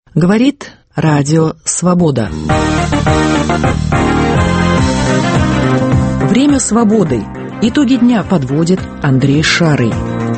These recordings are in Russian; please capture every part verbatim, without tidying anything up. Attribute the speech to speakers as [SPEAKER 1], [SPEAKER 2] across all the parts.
[SPEAKER 1] Говорит Радио Свобода. Время свободы. Итоги дня подводит Андрей Шарый.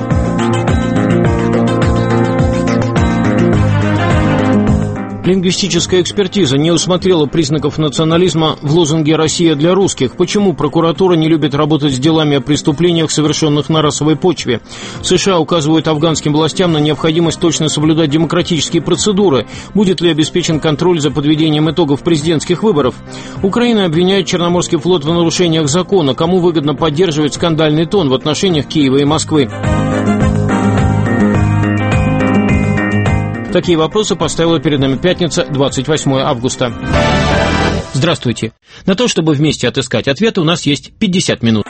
[SPEAKER 2] Лингвистическая экспертиза не усмотрела признаков национализма в лозунге «Россия для русских». Почему прокуратура не любит работать с делами о преступлениях, совершенных на расовой почве? США указывают афганским властям на необходимость точно соблюдать демократические процедуры. Будет ли обеспечен контроль за подведением итогов президентских выборов? Украина обвиняет Черноморский флот в нарушениях закона. Кому выгодно поддерживать скандальный тон в отношениях Киева и Москвы? Такие вопросы поставила перед нами пятница, двадцать восьмое августа. Здравствуйте. На то, чтобы вместе отыскать ответы, у нас есть пятьдесят минут.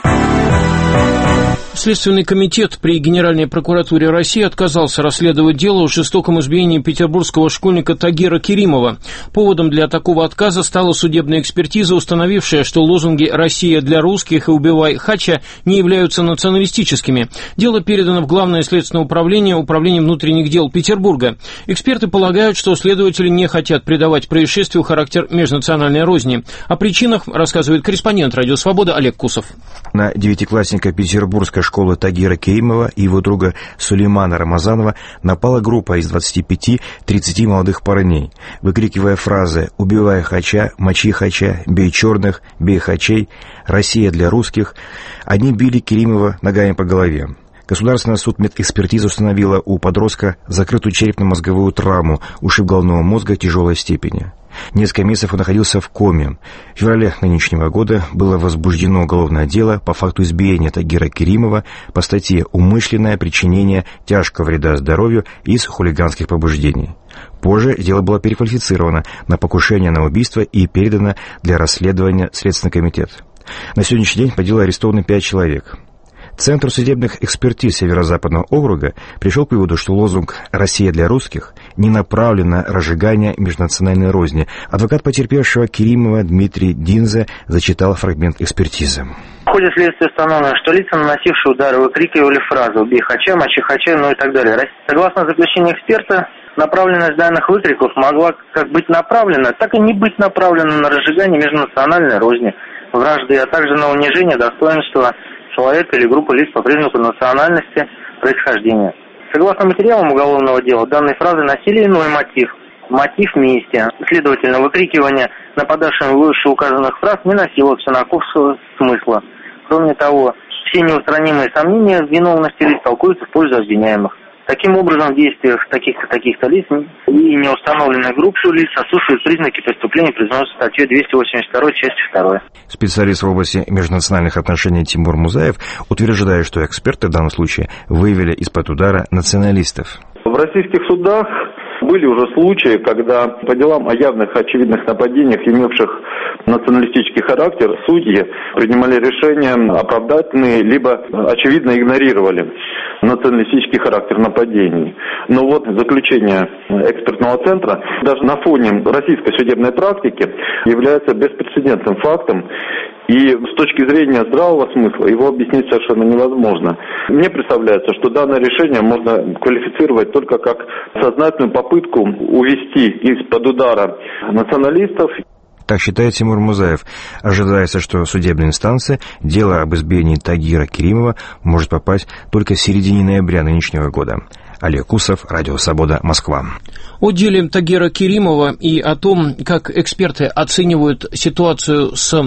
[SPEAKER 2] Следственный комитет при Генеральной прокуратуре России отказался расследовать дело о жестоком избиении петербургского школьника Тагира Керимова. Поводом для такого отказа стала судебная экспертиза, установившая, что лозунги «Россия для русских» и «Убивай Хача» не являются националистическими. Дело передано в Главное следственное управление, Управление внутренних дел Петербурга. Эксперты полагают, что следователи не хотят придавать происшествию характер межнациональной розни. О причинах рассказывает корреспондент «Радио Свобода» Олег Кусов.
[SPEAKER 3] На девятиклассника Петербургской школы Тагира Керимова и его друга Сулеймана Рамазанова напала группа из двадцати пяти-тридцати молодых парней. Выкрикивая фразы «Убивай Хача», «Мочи Хача», «Бей черных», «Бей Хачей», «Россия для русских», они били Керимова ногами по голове. Государственная судмедэкспертиза установила у подростка закрытую черепно-мозговую травму, ушиб головного мозга тяжелой степени. Несколько месяцев он находился в коме. В феврале нынешнего года было возбуждено уголовное дело по факту избиения Тагира Керимова по статье «Умышленное причинение тяжкого вреда здоровью из хулиганских побуждений». Позже дело было переквалифицировано на покушение на убийство и передано для расследования в Следственный комитет. На сегодняшний день по делу арестованы пять человек. Центр судебных экспертиз Северо-Западного округа пришел к выводу, что лозунг «Россия для русских» не направлен на разжигание межнациональной розни. Адвокат потерпевшего Керимова Дмитрий Динзе зачитал фрагмент экспертизы.
[SPEAKER 4] В ходе следствия установлено, что лица, наносившие удары, выкрикивали фразы «Убей Хача», «Мочи Хача», ну и так далее. Согласно заключению эксперта, направленность данных выкриков могла как быть направлена, так и не быть направлена на разжигание межнациональной розни, вражды, а также на унижение достоинства человека или группы лиц по признаку национальности, происхождения. Согласно материалам уголовного дела, данные фразы носили иной мотив – мотив мести. Следовательно, выкрикивание нападавшим вышеуказанных фраз не носило ксенофобского смысла. Кроме того, все неустранимые сомнения в виновности лиц толкуются в пользу обвиняемых. Таким образом, в действиях таких-то таких-то лиц и неустановленной группы лиц отсутствуют признаки преступления, признаются статьей двести восемьдесят два, часть вторая.
[SPEAKER 3] Специалист в области межнациональных отношений Тимур Музаев утверждает, что эксперты в данном случае выявили из-под удара националистов.
[SPEAKER 5] В российских судах были уже случаи, когда по делам о явных очевидных нападениях, имевших националистический характер, судьи принимали решения оправдательные, либо очевидно игнорировали националистический характер нападений. Но вот заключение экспертного центра даже на фоне российской судебной практики является беспрецедентным фактом, и с точки зрения здравого смысла его объяснить совершенно невозможно. Мне представляется, что данное решение можно квалифицировать только как сознательную попытку увести из-под удара националистов.
[SPEAKER 3] Так считает Тимур Музаев. Ожидается, что судебная инстанция дело об избиении Тагира Керимова может попасть только в середине ноября нынешнего года. Олег Кусов, Радио Свобода, Москва.
[SPEAKER 2] О деле Тагира Керимова и о том, как эксперты оценивают ситуацию с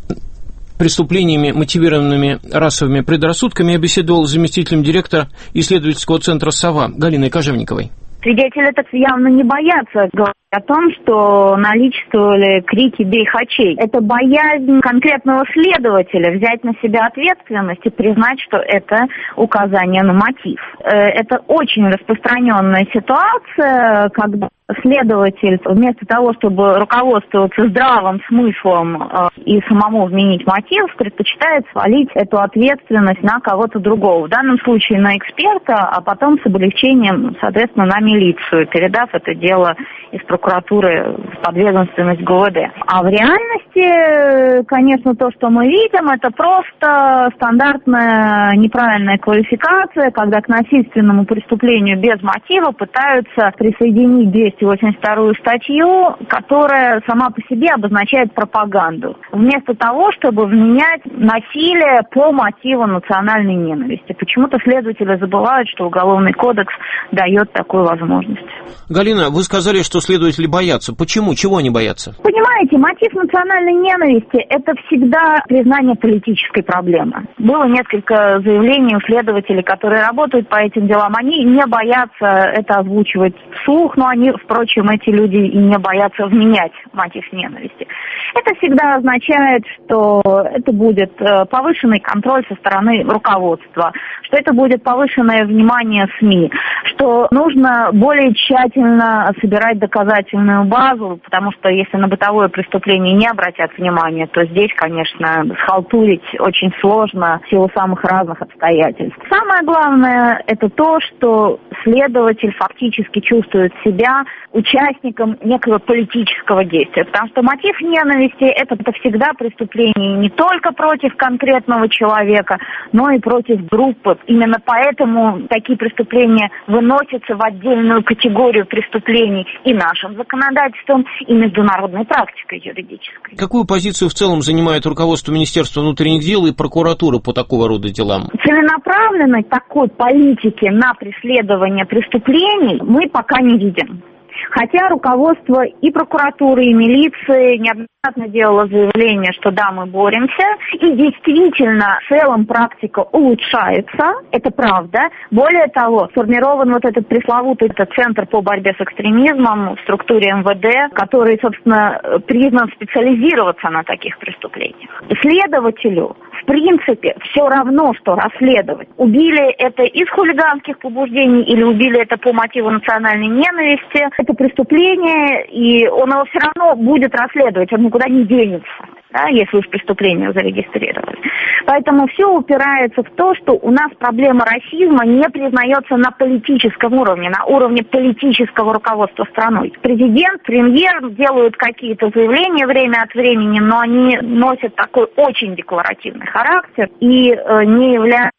[SPEAKER 2] преступлениями, мотивированными расовыми предрассудками, я беседовал с заместителем директора исследовательского центра «Сова» Галиной Кожевниковой.
[SPEAKER 6] Свидетели так явно не боятся говорить о том, что наличествовали крики «Бей Хачей». Это боязнь конкретного следователя взять на себя ответственность и признать, что это указание на мотив. Это очень распространенная ситуация, когда следователь вместо того, чтобы руководствоваться здравым смыслом э, и самому вменить мотив, предпочитает свалить эту ответственность на кого-то другого. В данном случае на эксперта, а потом с облегчением, соответственно, на милицию, передав это дело из прокуратуры прокуратуры в подведомственность ГУВД. А в реальности, конечно, то, что мы видим, это просто стандартная неправильная квалификация, когда к насильственному преступлению без мотива пытаются присоединить двести восемьдесят вторую статью, которая сама по себе обозначает пропаганду, вместо того, чтобы вменять насилие по мотиву национальной ненависти. Почему-то следователи забывают, что Уголовный кодекс дает такую возможность.
[SPEAKER 2] Галина, вы сказали, что следователи боятся. Почему? Чего они боятся?
[SPEAKER 6] Понимаете, мотив национальной ненависти – это всегда признание политической проблемы. Было несколько заявлений у следователей, которые работают по этим делам. Они не боятся это озвучивать вслух, но они, впрочем, эти люди и не боятся вменять мотив ненависти. Это всегда означает, что это будет повышенный контроль со стороны руководства, что это будет повышенное внимание СМИ, что нужно более тщательно собирать доказательную базу, потому что если на бытовое преступление не обратят внимания, то здесь, конечно, схалтурить очень сложно в силу самых разных обстоятельств. Самое главное – это то, что следователь фактически чувствует себя участником некого политического действия, потому что мотив ненависти – это, это всегда преступление не только против конкретного человека, но и против группы. Именно поэтому такие преступления выносятся в отдельную категорию преступлений и нашим законодательством, и международной практикой юридической.
[SPEAKER 2] Какую позицию в целом занимает руководство Министерства внутренних дел и прокуратуры по такого рода делам?
[SPEAKER 6] Целенаправленной такой политики на преследование преступлений мы пока не видим. Хотя руководство и прокуратуры, и милиции неоднократно делало заявление, что да, мы боремся, и действительно в целом практика улучшается, это правда. Более того, сформирован вот этот пресловутый этот центр по борьбе с экстремизмом в структуре эм вэ дэ, который, собственно, признан специализироваться на таких преступлениях. Следователю в принципе все равно, что расследовать. Убили это из хулиганских побуждений или убили это по мотиву национальной ненависти. Это преступление, и он его все равно будет расследовать, он никуда не денется, да, если уж преступление зарегистрировали. Поэтому все упирается в то, что у нас проблема расизма не признается на политическом уровне, на уровне политического руководства страной. Президент, премьер делают какие-то заявления время от времени, но они носят такой очень декларативный характер и э, не являются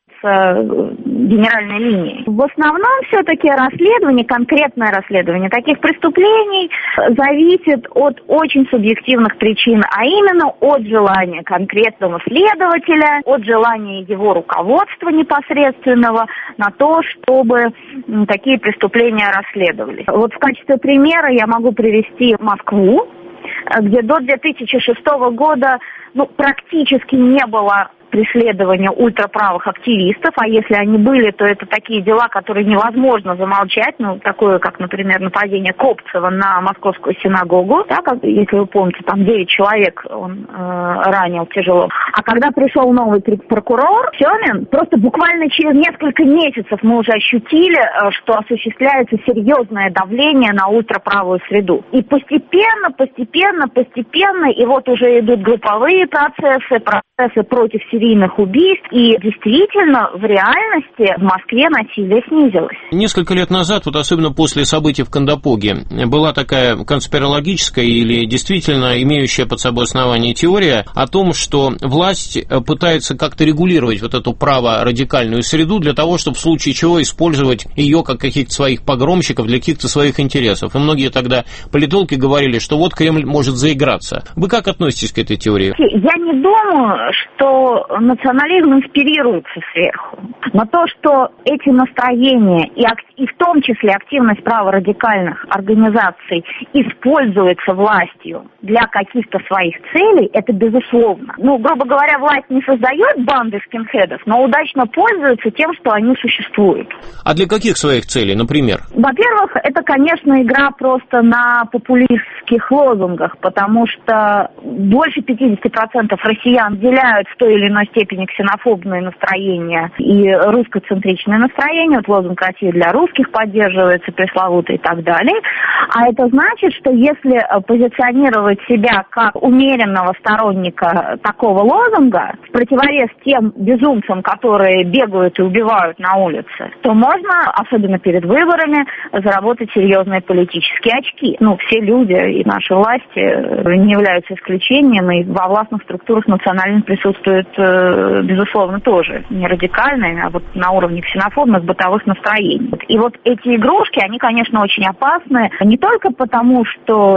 [SPEAKER 6] генеральной линии. В основном все-таки расследование, конкретное расследование таких преступлений зависит от очень субъективных причин, а именно от желания конкретного следователя, от желания его руководства непосредственного на то, чтобы такие преступления расследовались. Вот в качестве примера я могу привести Москву, где до две тысячи шестого года ну, практически не было преследования ультраправых активистов, а если они были, то это такие дела, которые невозможно замолчать, ну, такое, как, например, нападение Копцева на московскую синагогу, да, как, если вы помните, там девять человек он э, ранил тяжело. А когда пришел новый прокурор Семин, просто буквально через несколько месяцев мы уже ощутили, э, что осуществляется серьезное давление на ультраправую среду. И постепенно, постепенно, постепенно, и вот уже идут групповые процессы, процессы против серийных убийств, и действительно в реальности в Москве насилие снизилось.
[SPEAKER 2] Несколько лет назад, вот особенно после событий в Кандапоге, была такая конспирологическая или действительно имеющая под собой основание теория о том, что власть пытается как-то регулировать вот эту праворадикальную среду для того, чтобы в случае чего использовать ее как каких-то своих погромщиков для каких-то своих интересов. И многие тогда политологи говорили, что вот Кремль может заиграться. Вы как относитесь к этой теории?
[SPEAKER 6] Я не думаю, что национализм инспирируется сверху. Но то, что эти настроения и, и в том числе активность праворадикальных организаций используется властью для каких-то своих целей, это безусловно. Ну, грубо говоря, власть не создает банды скинхедов, но удачно пользуется тем, что они существуют.
[SPEAKER 2] А для каких своих целей, например?
[SPEAKER 6] Во-первых, это, конечно, игра просто на популистских лозунгах, потому что больше пятьдесят процентов россиян деляют в той или иной значительной степени ксенофобные настроения и русскоцентричные настроения. Вот лозунг «Россия для русских» поддерживается, пресловутый и так далее. А это значит, что если позиционировать себя как умеренного сторонника такого лозунга, в противовес тем безумцам, которые бегают и убивают на улице, то можно, особенно перед выборами, заработать серьезные политические очки. Ну, все люди и наши власти не являются исключением, и во властных структурах национализм присутствует, безусловно, тоже не радикальный, а вот на уровне ксенофобных бытовых настроений. И вот эти игрушки, они, конечно, очень опасны, не только потому, что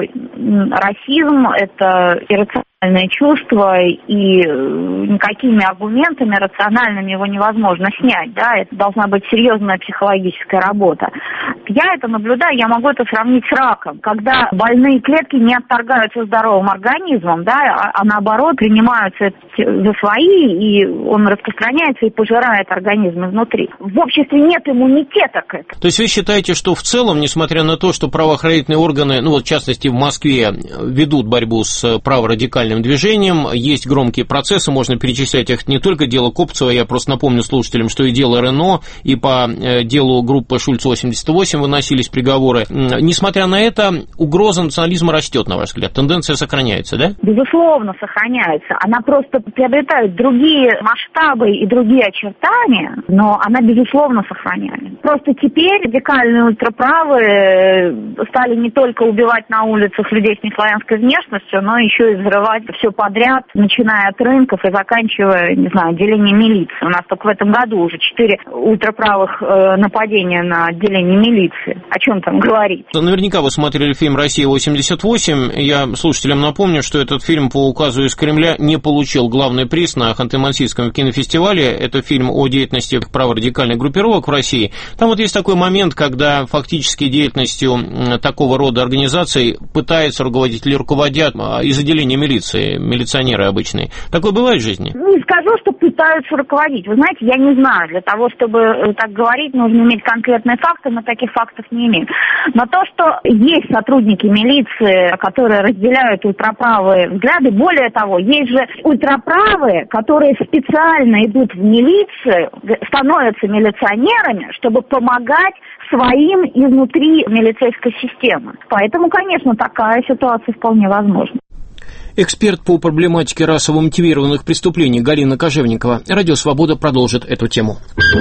[SPEAKER 6] расизм – это иррациональное чувство, и никакими аргументами рациональными его невозможно снять, да, это должна быть серьезная психологическая работа. Я это наблюдаю, я могу это сравнить с раком, когда больные клетки не отторгаются здоровым организмом, да, а, а наоборот принимаются за свои, и он распространяется и пожирает организм изнутри. В обществе нет иммунитета к этому.
[SPEAKER 2] То есть вы считаете, что в целом, несмотря на то, что правоохранительные органы, ну вот в частности в Москве, ведут борьбу с праворадикальным движением, есть громкие процессы, можно перечислять их, не только дело Копцева, я просто напомню слушателям, что и дело Рено, и по делу группы Шульц восемьдесят восемь выносились приговоры. Несмотря на это, угроза национализма растет, на ваш взгляд? Тенденция сохраняется, да?
[SPEAKER 6] Безусловно, сохраняется. Она просто приобретает другие масштабы и другие очертания, но она, безусловно, сохраняется. Просто теперь радикальные ультраправые стали не только убивать на улицах людей с неславянской внешностью, но еще и взрывать все подряд, начиная от рынков и заканчивая, не знаю, отделением милиции. У нас только в этом году уже четыре ультраправых э, нападения на отделение милиции. О чем там говорить?
[SPEAKER 2] Наверняка вы смотрели фильм «Россия восемьдесят восемь». Я слушателям напомню, что этот фильм по указу из Кремля не получил главный приз на Ханты-Мансийском кинофестивале. Это фильм о деятельности праворадикальных группировок в России. Там вот есть такой момент, когда фактически деятельностью такого рода организаций пытаются руководить или руководят из отделения милиции, милиционеры обычные. Такое бывает в жизни?
[SPEAKER 6] Не скажу, что пытаются руководить. Вы знаете, я не знаю. Для того, чтобы так говорить, нужно иметь конкретные факты, но таких фактов не имеем. Но то, что есть сотрудники милиции, которые разделяют ультраправые взгляды, более того, есть же ультраправые, которые специально идут в милицию, становятся милиционерами, чтобы помогать своим изнутри милицейской системы. Поэтому, конечно, такая ситуация вполне возможна.
[SPEAKER 2] Эксперт по проблематике расово мотивированных преступлений Галина Кожевникова. Радио «Свобода» продолжит эту тему.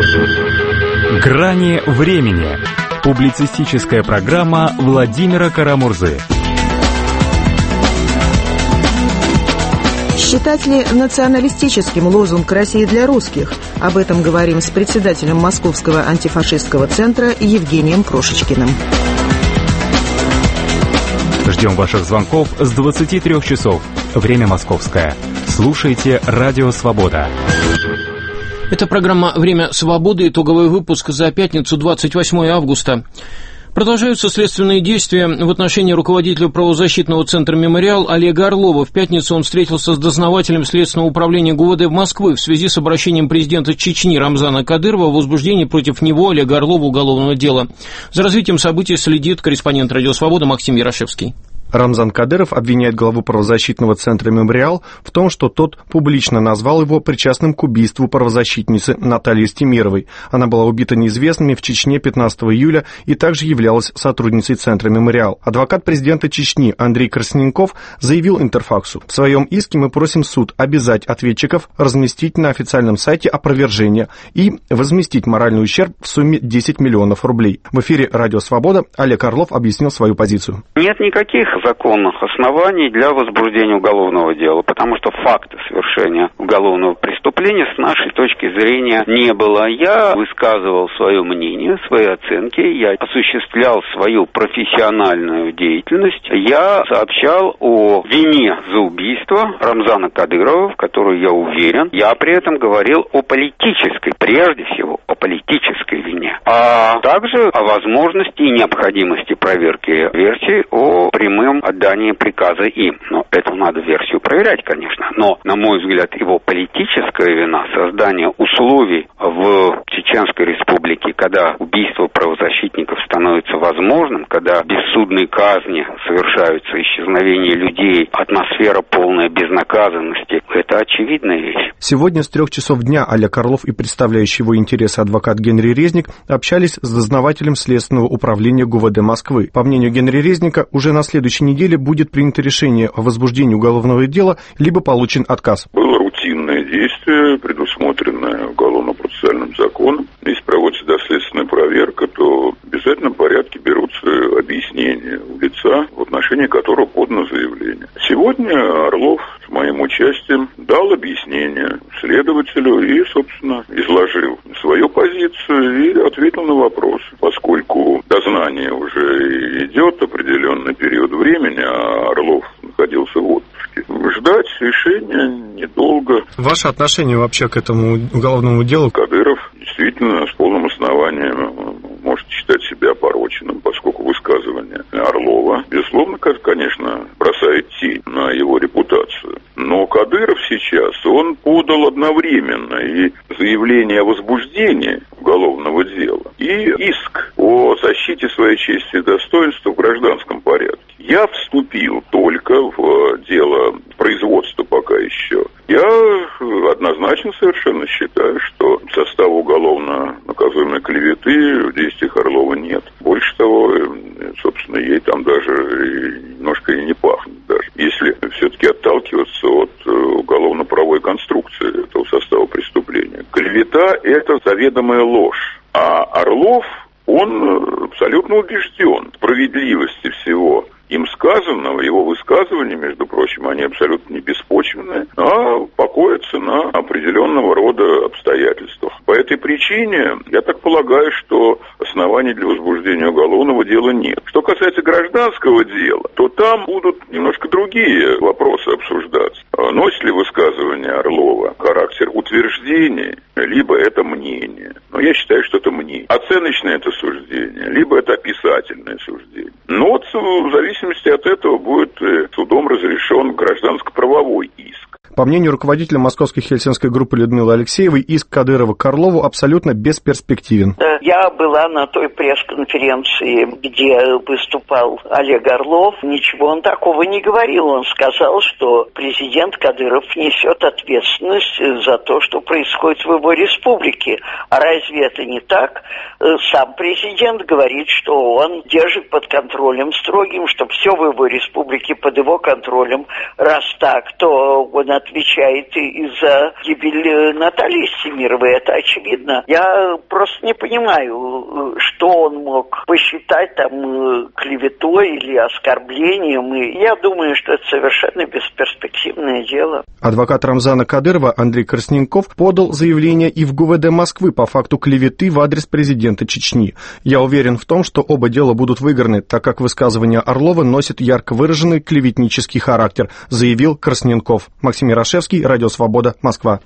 [SPEAKER 7] «Грани времени». Публицистическая программа Владимира Карамурзы.
[SPEAKER 1] Считать ли националистическим лозунг «Россия для русских»? Об этом говорим с председателем Московского антифашистского центра Евгением Крошечкиным.
[SPEAKER 7] Ждем ваших звонков с двадцати трёх часов. Время московское. Слушайте «Радио Свобода».
[SPEAKER 2] Это программа «Время свободы», итоговый выпуск за пятницу, двадцать восьмое августа. Продолжаются следственные действия в отношении руководителя правозащитного центра «Мемориал» Олега Орлова. В пятницу он встретился с дознавателем Следственного управления ГУВД в Москве в связи с обращением президента Чечни Рамзана Кадырова о возбуждении против него, Олега Орлова, уголовного дела. За развитием событий следит корреспондент «Радио Свобода» Максим Ярошевский.
[SPEAKER 8] Рамзан Кадыров обвиняет главу правозащитного центра «Мемориал» в том, что тот публично назвал его причастным к убийству правозащитницы Натальи Стемировой. Она была убита неизвестными в Чечне пятнадцатого июля и также являлась сотрудницей центра «Мемориал». Адвокат президента Чечни Андрей Красненков заявил Интерфаксу: «В своем иске мы просим суд обязать ответчиков разместить на официальном сайте опровержение и возместить моральный ущерб в сумме десять миллионов рублей». В эфире «Радио Свобода» Олег Орлов объяснил свою позицию.
[SPEAKER 9] Нет никаких законных оснований для возбуждения уголовного дела, потому что факта совершения уголовного преступления с нашей точки зрения не было. Я высказывал свое мнение, свои оценки, я осуществлял свою профессиональную деятельность, я сообщал о вине за убийство Рамзана Кадырова, в которую я уверен. Я при этом говорил о политической, прежде всего, о политической вине, а также о возможности и необходимости проверки версий о прямых моем отдании приказа им. Но эту надо версию проверять, конечно. Но, на мой взгляд, его политическая вина, создание условий в Чеченской Республике, когда убийство правозащитников становится возможным, когда бессудные казни совершаются, исчезновение людей, атмосфера полная безнаказанности, это очевидная вещь.
[SPEAKER 8] Сегодня с трех часов дня Олег Орлов и представляющий его интересы адвокат Генри Резник общались с дознавателем Следственного управления ГУВД Москвы. По мнению Генри Резника, уже на следующей неделе будет принято решение о возбуждении уголовного дела, либо получен отказ.
[SPEAKER 10] Было рутинное действие, предусмотренное уголовно-процессуальным законом. Если проводится доследственная проверка, то в обязательном порядке берутся объяснения у лица, в отношении которого подано заявление. Сегодня Орлов с моим участием дал объяснение следователю и, собственно, изложил свою позицию и ответил на вопрос. Поскольку дознание уже идет определенный период времени, а Орлов находился в отпуске, ждать решения недолго.
[SPEAKER 8] Ваше отношение вообще к этому уголовному делу?
[SPEAKER 10] Кадыров действительно с полным основанием может считать себя опороченным, поскольку высказывание Орлова, безусловно, конечно, бросает тень на его репутацию. Но Кадыров сейчас, он подал одновременно и заявление о возбуждении уголовного дела, и иск о защите своей чести и достоинства в гражданском порядке. Я вступил только в дело производства пока еще. Я однозначно совершенно считаю, что состава уголовно наказуемой клеветы в действиях Орлова нет. Больше того, собственно, ей там даже немножко и не пахнет даже. Если все-таки отталкиваться от уголовно-правовой конструкции этого состава преступления. Клевета – это заведомая ложь. А Орлов, он абсолютно убежден в справедливости всего им сказанного, его высказывания, между прочим, они абсолютно не беспочвенные, а покоятся на определенного рода обстоятельствах. По этой причине, я так полагаю, что оснований для возбуждения уголовного дела нет. Что касается гражданского дела, то там будут немножко другие вопросы обсуждаться. Носит ли высказывание Орлова характер утверждения, либо это мнение. Но я считаю, что это мнение. Оценочное это суждение, либо это описательное суждение. Но вот в зависимости от этого будет судом разрешен гражданско-правовой иск.
[SPEAKER 8] По мнению руководителя московской хельсинской группы Людмилы Алексеевой, иск Кадырова к Орлову абсолютно бесперспективен.
[SPEAKER 11] Я была на той пресс-конференции, где выступал Олег Орлов. Ничего он такого не говорил. Он сказал, что президент Кадыров несет ответственность за то, что происходит в его республике. А разве это не так? Сам президент говорит, что он держит под контролем строгим, что все в его республике под его контролем. Раз так, то он отвечает и за гибель Натальи Стемировой. Это очевидно. Я просто не понимаю, что он мог посчитать там клеветой или оскорблением. И я думаю, что это совершенно бесперспективное дело.
[SPEAKER 8] Адвокат Рамзана Кадырова Андрей Красненков подал заявление и в ГУВД Москвы по факту клеветы в адрес президента Чечни. Я уверен в том, что оба дела будут выиграны, так как высказывание Орлова носит ярко выраженный клеветнический характер, заявил Красненков. Максим Ярошевский, Радио Свобода, Москва.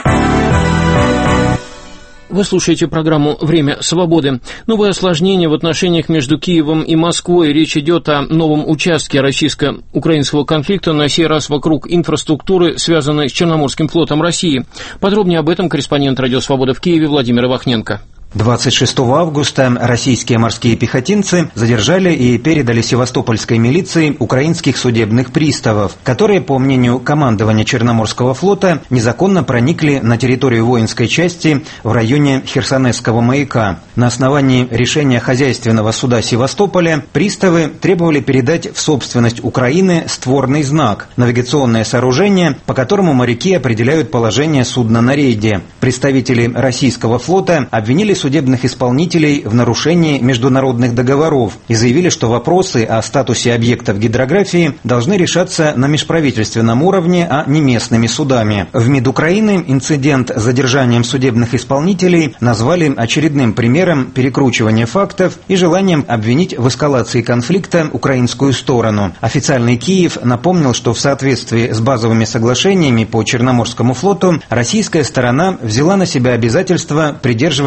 [SPEAKER 2] Вы слушаете программу «Время свободы». Новые осложнения в отношениях между Киевом и Москвой. Речь идет о новом участке российско-украинского конфликта, на сей раз вокруг инфраструктуры, связанной с Черноморским флотом России. Подробнее об этом корреспондент «Радио Свобода» в Киеве Владимир Ивахненко.
[SPEAKER 12] двадцать шестого августа российские морские пехотинцы задержали и передали севастопольской милиции украинских судебных приставов, которые, по мнению командования Черноморского флота, незаконно проникли на территорию воинской части в районе Херсонесского маяка. На основании решения хозяйственного суда Севастополя приставы требовали передать в собственность Украины створный знак – навигационное сооружение, по которому моряки определяют положение судна на рейде. Представители российского флота обвинили судебных исполнителей в нарушении международных договоров и заявили, что вопросы о статусе объектов гидрографии должны решаться на межправительственном уровне, а не местными судами. В МИД Украины инцидент с задержанием судебных исполнителей назвали очередным примером перекручивания фактов и желанием обвинить в эскалации конфликта украинскую сторону. Официальный Киев напомнил, что в соответствии с базовыми соглашениями по Черноморскому флоту российская сторона взяла на себя обязательство придерживаться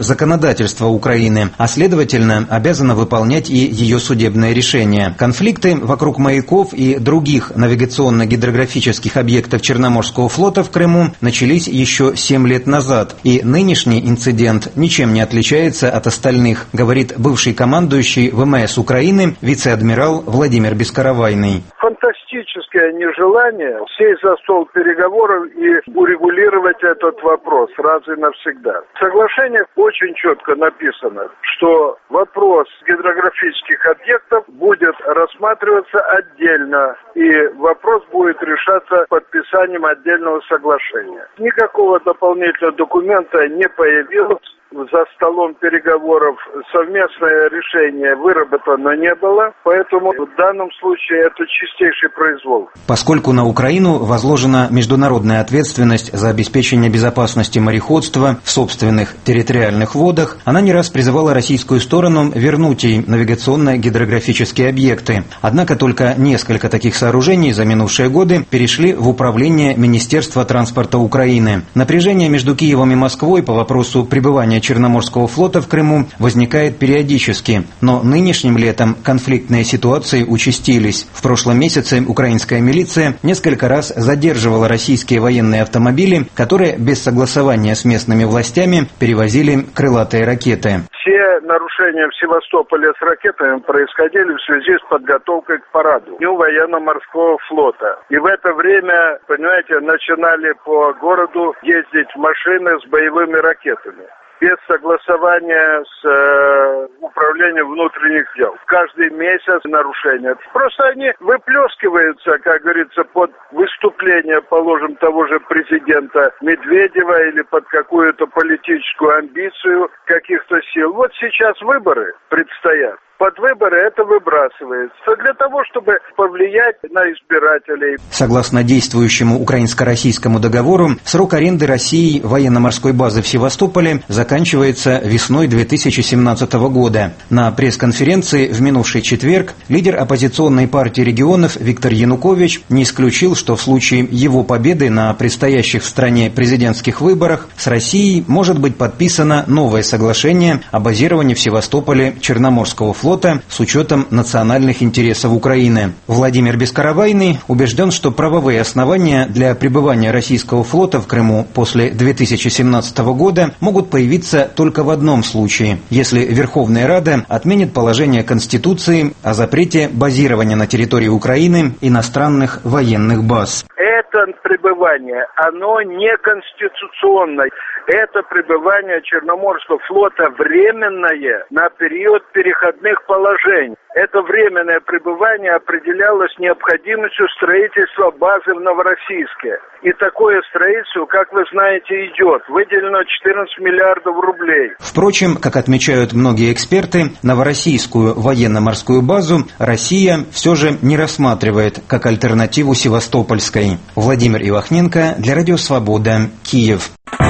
[SPEAKER 12] законодательство Украины, а следовательно обязана выполнять и ее судебное решение. Конфликты вокруг маяков и других навигационно-гидрографических объектов Черноморского флота в Крыму начались еще семь лет назад, и нынешний инцидент ничем не отличается от остальных, говорит бывший командующий ВМС Украины вице-адмирал Владимир Бескаравайный.
[SPEAKER 13] Фантастическое нежелание сесть за стол переговоров и урегулировать этот вопрос раз и навсегда. В соглашениях очень четко написано, что вопрос гидрографических объектов будет рассматриваться отдельно, и вопрос будет решаться подписанием отдельного соглашения. Никакого дополнительного документа не появилось. За столом переговоров совместное решение выработано не было, поэтому в данном случае это чистейший произвол.
[SPEAKER 12] Поскольку на Украину возложена международная ответственность за обеспечение безопасности мореходства в собственных территориальных водах, она не раз призывала российскую сторону вернуть ей навигационно-гидрографические объекты. Однако только несколько таких сооружений за минувшие годы перешли в управление Министерства транспорта Украины. Напряжение между Киевом и Москвой по вопросу пребывания Черноморского флота в Крыму возникает периодически, но нынешним летом конфликтные ситуации участились. В прошлом месяце украинская милиция несколько раз задерживала российские военные автомобили, которые без согласования с местными властями перевозили крылатые ракеты.
[SPEAKER 13] Все нарушения в Севастополе с ракетами происходили в связи с подготовкой к параду Дню военно-морского флота. И в это время, понимаете, начинали по городу ездить машины с боевыми ракетами без согласования с э, управлением внутренних дел. Каждый месяц нарушения. Просто они выплескиваются, как говорится, под выступление, положим, того же президента Медведева или под какую-то политическую амбицию каких-то сил. Вот сейчас выборы предстоят. Под выборы это выбрасывается для того, чтобы повлиять на избирателей.
[SPEAKER 12] Согласно действующему украинско-российскому договору, срок аренды России военно-морской базы в Севастополе заканчивается весной две тысячи семнадцатого года. На пресс-конференции в минувший четверг лидер оппозиционной партии регионов Виктор Янукович не исключил, что в случае его победы на предстоящих в стране президентских выборах с Россией может быть подписано новое соглашение о базировании в Севастополе Черноморского флота с учетом национальных интересов Украины. Владимир Бескаравайный убежден, что правовые основания для пребывания российского флота в Крыму после две тысячи семнадцатого года могут появиться только в одном случае, если Верховная Рада отменит положение Конституции о запрете базирования на территории Украины иностранных военных баз.
[SPEAKER 13] Это пребывание, оно не конституционное. Это пребывание Черноморского флота временное на период переходных положений. Это временное пребывание определялось необходимостью строительства базы в Новороссийске. И такое строительство, как вы знаете, идет. Выделено четырнадцать миллиардов рублей.
[SPEAKER 12] Впрочем, как отмечают многие эксперты, новороссийскую военно-морскую базу Россия все же не рассматривает как альтернативу Севастопольской. Владимир Ивахненко для Радио Свобода, Киев.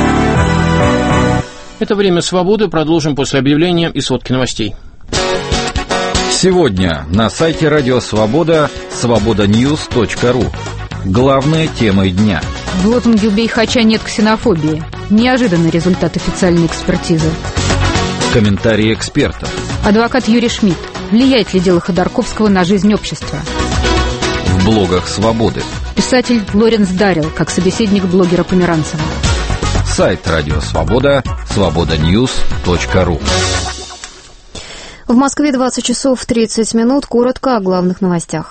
[SPEAKER 2] Это «Время свободы». Продолжим после объявления и сводки новостей.
[SPEAKER 14] Сегодня на сайте Радио Свобода свобода ньюс точка ру. Главные темы дня.
[SPEAKER 15] В лозунге «Убей Хача» нет ксенофобии. Неожиданный результат официальной экспертизы.
[SPEAKER 14] Комментарии экспертов.
[SPEAKER 15] Адвокат Юрий Шмидт. Влияет ли дело Ходорковского на жизнь общества?
[SPEAKER 14] В блогах Свободы.
[SPEAKER 15] Писатель Лоренс Даррелл, как собеседник блогера Померанцева.
[SPEAKER 14] Сайт Радио Свобода свобода ньюс точка ру.
[SPEAKER 16] В Москве двадцать часов тридцать минут. Коротко о главных новостях.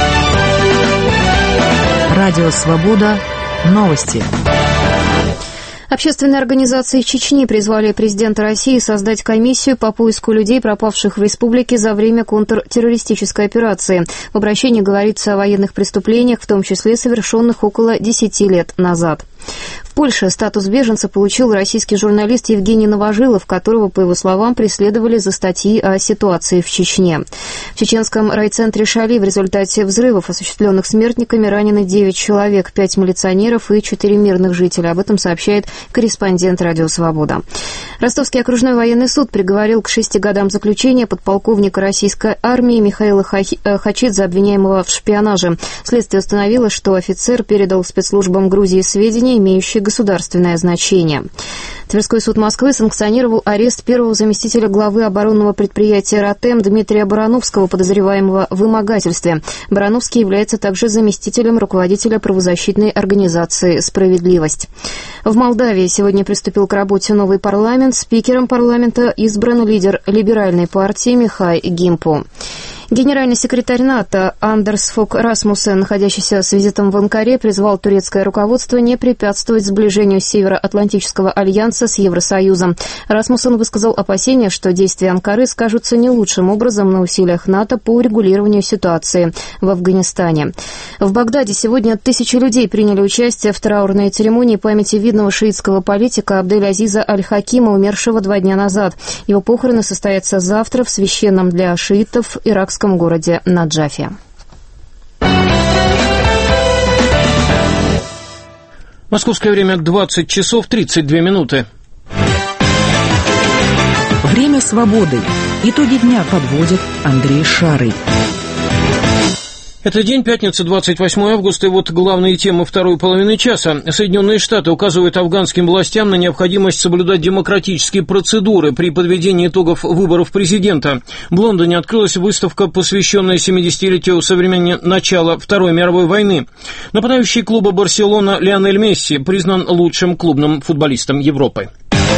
[SPEAKER 1] Радио Свобода. Новости.
[SPEAKER 16] Общественные организации Чечни призвали президента России создать комиссию по поиску людей, пропавших в республике за время контртеррористической операции. В обращении говорится о военных преступлениях, в том числе совершенных около десяти лет назад. В Польше статус беженца получил российский журналист Евгений Новожилов, которого, по его словам, преследовали за статьи о ситуации в Чечне. В чеченском райцентре Шали в результате взрывов, осуществленных смертниками, ранены девять человек, пять милиционеров и четыре мирных жителя. Об этом сообщает корреспондент «Радио Свобода». Ростовский окружной военный суд приговорил к шести годам заключения подполковника российской армии Михаила Хачидзе, обвиняемого в шпионаже. Следствие установило, что офицер передал спецслужбам Грузии сведения преступления, имеющие государственное значение. Тверской суд Москвы санкционировал арест первого заместителя главы оборонного предприятия «Ротем» Дмитрия Барановского, подозреваемого в вымогательстве. Барановский является также заместителем руководителя правозащитной организации «Справедливость». В Молдавии сегодня приступил к работе новый парламент. Спикером парламента избран лидер либеральной партии Михай Гимпу. Генеральный секретарь НАТО Андерс Фог Расмуссен, находящийся с визитом в Анкаре, призвал турецкое руководство не препятствовать сближению Североатлантического альянса с Евросоюзом. Расмуссен высказал опасения, что действия Анкары скажутся не лучшим образом на усилиях НАТО по урегулированию ситуации в Афганистане. В Багдаде сегодня тысячи людей приняли участие в траурной церемонии памяти видного шиитского политика Абдель-Азиза Аль-Хакима, умершего два дня назад. Его похороны состоятся завтра в священном для шиитов иракском в городе Наджафе.
[SPEAKER 2] Московское время двадцать часов тридцать две минуты.
[SPEAKER 17] Время свободы. Итоги дня подводит Андрей Шарый.
[SPEAKER 2] Это день, пятница, двадцать восьмое августа, и вот главные темы второй половины часа. Соединенные Штаты указывают афганским властям на необходимость соблюдать демократические процедуры при подведении итогов выборов президента. В Лондоне открылась выставка, посвященная семидесятилетию со времени начала Второй мировой войны. Нападающий клуба «Барселона» Лионель Месси признан лучшим клубным футболистом Европы.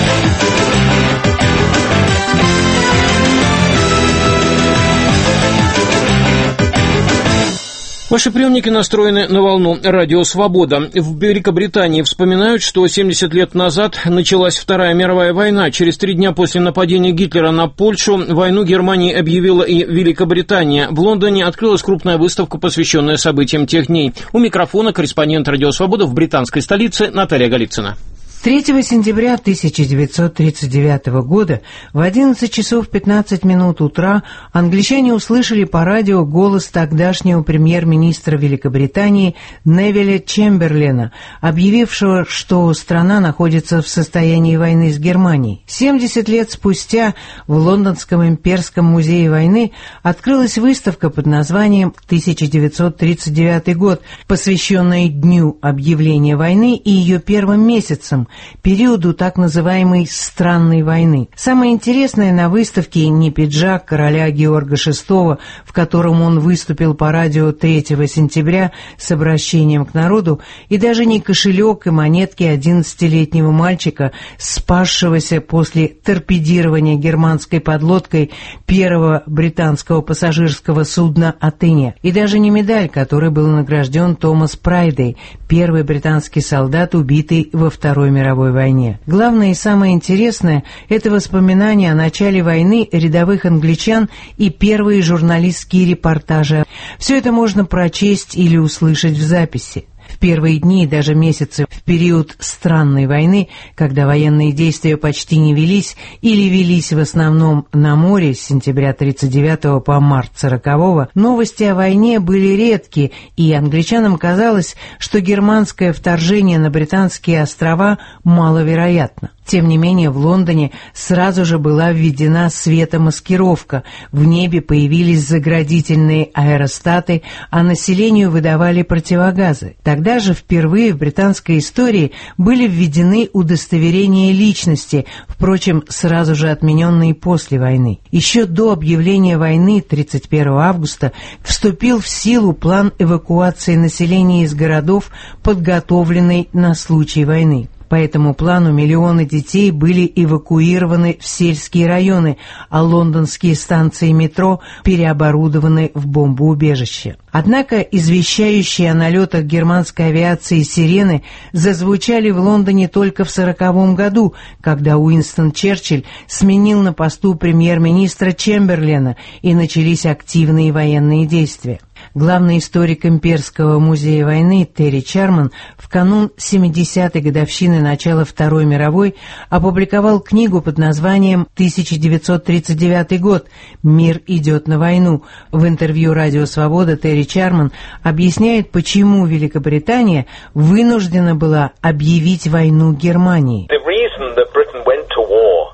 [SPEAKER 2] Ваши приемники настроены на волну «Радио Свобода». В Великобритании вспоминают, что семьдесят лет назад началась Вторая мировая война. Через три дня после нападения Гитлера на Польшу войну Германии объявила и Великобритания. В Лондоне открылась крупная выставка, посвященная событиям тех дней. У микрофона корреспондент «Радио Свобода» в британской столице Наталья Голицына.
[SPEAKER 18] третьего сентября тысяча девятьсот тридцать девятого года в одиннадцать часов пятнадцать минут утра англичане услышали по радио голос тогдашнего премьер-министра Великобритании Невилля Чемберлена, объявившего, что страна находится в состоянии войны с Германией. семьдесят лет спустя в Лондонском имперском музее войны открылась выставка под названием «тысяча девятьсот тридцать девятый год», посвященная дню объявления войны и ее первым месяцам, периоду так называемой «странной войны». Самое интересное на выставке не пиджак короля Георга шестого, в котором он выступил по радио третьего сентября с обращением к народу, и даже не кошелек и монетки одиннадцатилетнего мальчика, спасшегося после торпедирования германской подлодкой первого британского пассажирского судна «Атыня», и даже не медаль, которой был награжден Томас Прайдей, первый британский солдат, убитый во Второй мировой мировой войне. Главное и самое интересное – это воспоминания о начале войны рядовых англичан и первые журналистские репортажи. Все это можно прочесть или услышать в записи. В первые дни и даже месяцы в период странной войны, когда военные действия почти не велись или велись в основном на море с сентября тридцать девятого по март сорокового, новости о войне были редки, и англичанам казалось, что германское вторжение на британские острова маловероятно. Тем не менее, в Лондоне сразу же была введена светомаскировка, в небе появились заградительные аэростаты, а населению выдавали противогазы. Тогда же впервые в британской истории были введены удостоверения личности, впрочем, сразу же отмененные после войны. Еще до объявления войны тридцать первого августа вступил в силу план эвакуации населения из городов, подготовленный на случай войны. По этому плану миллионы детей были эвакуированы в сельские районы, а лондонские станции метро переоборудованы в бомбоубежище. Однако извещающие о налетах германской авиации сирены зазвучали в Лондоне только в сороковом году, когда Уинстон Черчилль сменил на посту премьер-министра Чемберлена и начались активные военные действия. Главный историк Имперского музея войны Терри Чарман в канун семидесятой годовщины начала Второй мировой опубликовал книгу под названием «тысяча девятьсот тридцать девятый год. Мир идет на войну». В интервью «Радио Свобода» Терри Чарман объясняет, почему Великобритания вынуждена была объявить войну Германии.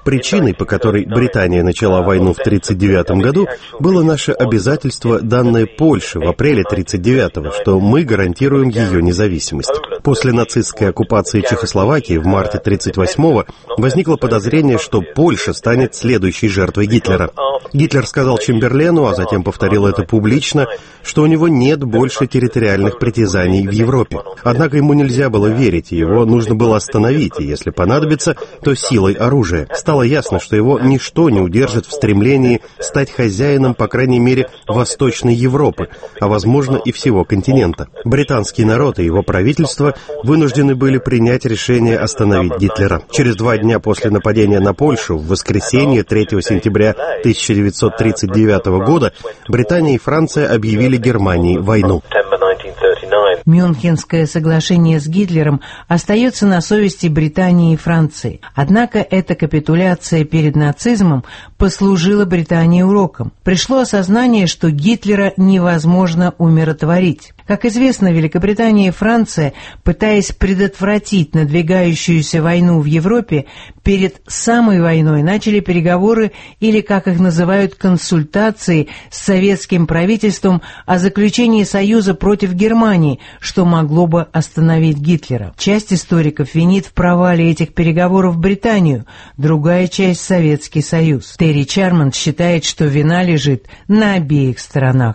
[SPEAKER 19] Причиной, по которой Британия начала войну в тысяча девятьсот тридцать девятом году, было наше обязательство, данное Польше в апреле тысяча девятьсот тридцать девятого, что мы гарантируем ее независимость. После нацистской оккупации Чехословакии в марте тысяча девятьсот тридцать восьмого возникло подозрение, что Польша станет следующей жертвой Гитлера. Гитлер сказал Чемберлену, а затем повторил это публично, что у него нет больше территориальных притязаний в Европе. Однако ему нельзя было верить, его нужно было остановить, и если понадобится, то силой оружия. Стало ясно, что его ничто не удержит в стремлении стать хозяином, по крайней мере, Восточной Европы, а возможно и всего континента. Британский народ и его правительство вынуждены были принять решение остановить Гитлера. Через два дня после нападения на Польшу, в воскресенье третьего сентября тысяча девятьсот тридцать девятого года, Британия и Франция объявили Германии войну.
[SPEAKER 18] Мюнхенское соглашение с Гитлером остается на совести Британии и Франции. Однако эта капитуляция перед нацизмом послужила Британии уроком. Пришло осознание, что Гитлера невозможно умиротворить. Как известно, Великобритания и Франция, пытаясь предотвратить надвигающуюся войну в Европе, перед самой войной начали переговоры или, как их называют, консультации с советским правительством о заключении союза против Германии, что могло бы остановить Гитлера. Часть историков винит в провале этих переговоров Британию, другая часть — Советский Союз. Терри Чарман считает, что вина лежит на обеих сторонах.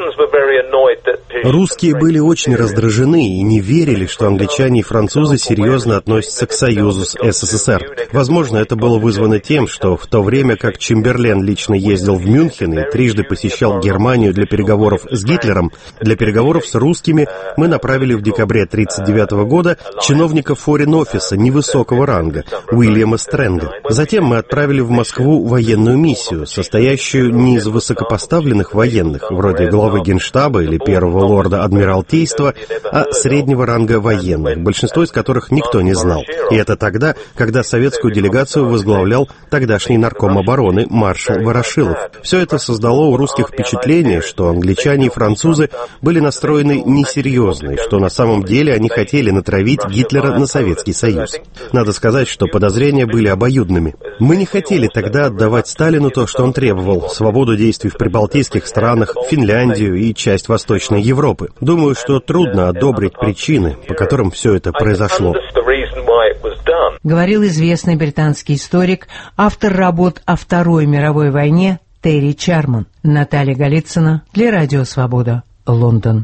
[SPEAKER 19] Русские были очень раздражены и не верили, что англичане и французы серьезно относятся к союзу с СССР. Возможно, это было вызвано тем, что в то время как Чемберлен лично ездил в Мюнхен и трижды посещал Германию для переговоров с Гитлером, для переговоров с русскими мы направили в декабре тысяча девятьсот тридцать девятого года чиновника форин-офиса невысокого ранга Уильяма Стрэнга. Затем мы отправили в Москву военную миссию, состоящую не из высокопоставленных военных, вроде главы Генштаба или первого лорда Адмиралтейства, а среднего ранга военных, большинство из которых никто не знал. И это тогда, когда советскую делегацию возглавлял тогдашний нарком обороны маршал Ворошилов. Все это создало у русских впечатление, что англичане и французы были настроены несерьезно, и что на самом деле они хотели натравить Гитлера на Советский Союз. Надо сказать, что подозрения были обоюдными. Мы не хотели тогда отдавать Сталину то, что он требовал: свободу действий в прибалтийских странах, Финляндию и часть Восточной Европы. Думаю, что трудно одобрить причины, по которым все это произошло.
[SPEAKER 18] Говорил известный британский историк, автор работ о Второй мировой войне Терри Чарман. Наталья Голицына для Радио Свобода, Лондон.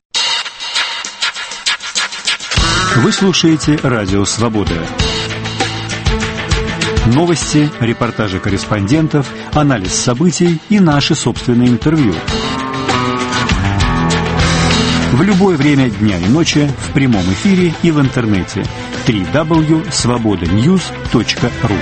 [SPEAKER 7] Вы слушаете Радио Свобода. Новости, репортажи корреспондентов, анализ событий и наши собственные интервью. В любое время дня и ночи, в прямом эфире и в интернете. дабл-ю дабл-ю дабл ю точка свобода ньюс точка ру.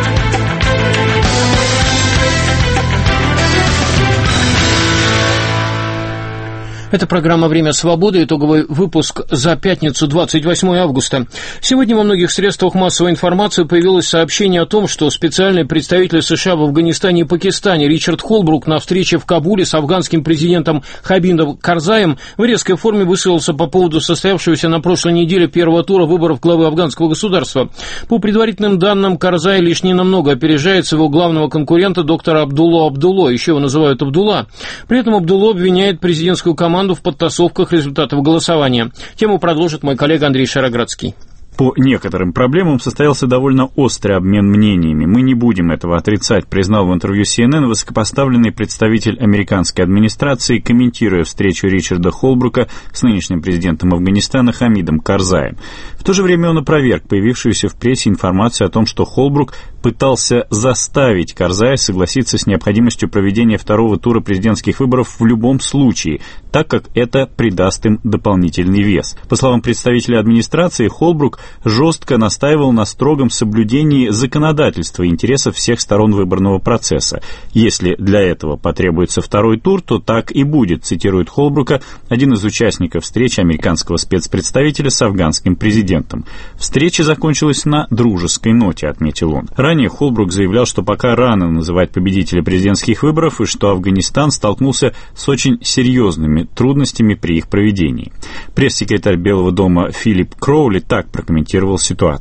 [SPEAKER 2] Это программа «Время свободы», итоговый выпуск за пятницу, двадцать восьмое августа. Сегодня во многих средствах массовой информации появилось сообщение о том, что специальный представитель США в Афганистане и Пакистане Ричард Холбрук на встрече в Кабуле с афганским президентом Хамидом Карзаем в резкой форме высказался по поводу состоявшегося на прошлой неделе первого тура выборов главы афганского государства. По предварительным данным, Карзай лишь ненамного опережает своего главного конкурента доктора Абдулло Абдулло, еще его называют Абдулла. При этом Абдулло обвиняет президентскую команду в подтасовках результатов голосования. Тему продолжит мой коллега Андрей Шароградский.
[SPEAKER 20] По некоторым проблемам состоялся довольно острый обмен мнениями. Мы не будем этого отрицать, признал в интервью си эн эн высокопоставленный представитель американской администрации, комментируя встречу Ричарда Холбрука с нынешним президентом Афганистана Хамидом Карзаем. В то же время он опроверг появившуюся в прессе информацию о том, что Холбрук пытался заставить Карзая согласиться с необходимостью проведения второго тура президентских выборов в любом случае, так как это придаст им дополнительный вес. По словам представителя администрации, Холбрук жестко настаивал на строгом соблюдении законодательства и интересов всех сторон выборного процесса. Если для этого потребуется второй тур, то так и будет, цитирует Холбрука один из участников встречи американского спецпредставителя с афганским президентом. Встреча закончилась на дружеской ноте, отметил он. Ранее Холбрук заявлял, что пока рано называть победителя президентских выборов и что Афганистан столкнулся с очень серьезными трудностями при их проведении. Пресс-секретарь Белого дома Филипп Кроули так прокомментировал ситуацию.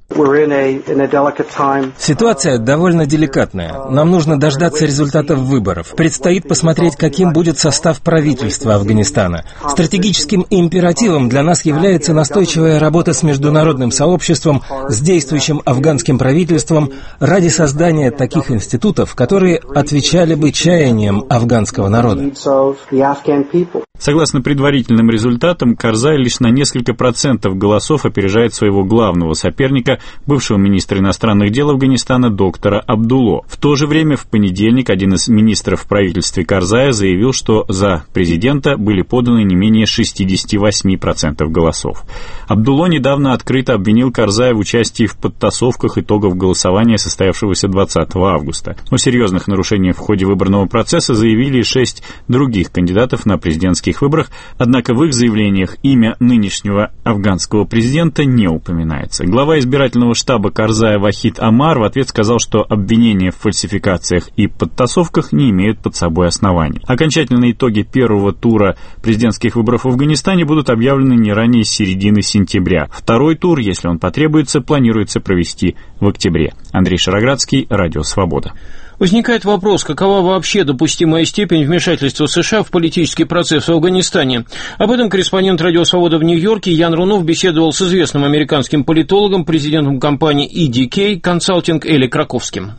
[SPEAKER 21] Ситуация довольно деликатная. Нам нужно дождаться результатов выборов. Предстоит посмотреть, каким будет состав правительства Афганистана. Стратегическим императивом для нас является настойчивая работа с международным сообществом, с действующим афганским правительством ради создания таких институтов, которые отвечали бы чаяниям афганского народа.
[SPEAKER 20] Согласно предварительным результатам, Карзай лишь на несколько процентов голосов опережает своего главного соперника, бывшего министра иностранных дел Афганистана доктора Абдулло. В то же время в понедельник один из министров в правительстве Карзая заявил, что за президента были поданы не менее шестьдесят восемь процентов голосов. Абдулло недавно открыто обвинил Карзая в участии в подтасовках итогов голосования, состоявшегося двадцатого августа. О серьезных нарушениях в ходе выборного процесса заявили шесть других кандидатов на президентских выборах, однако в их заявлениях имя нынешнего афганского президента не упоминается. Глава избирательного штаба Карзая Вахид Амар в ответ сказал, что обвинения в фальсификациях и подтасовках не имеют под собой оснований. Окончательные итоги первого тура президентских выборов в Афганистане будут объявлены не ранее середины сентября. Второй тур, если он потребуется, планируется провести в октябре. Андрей Шароградский, Радио Свобода.
[SPEAKER 2] Возникает вопрос, какова вообще допустимая степень вмешательства США в политический процесс в Афганистане. Об этом корреспондент Радио Свобода в Нью-Йорке Ян Рунов беседовал с известным американским политологом, президентом компании и ди кей Consulting Эли Краковским.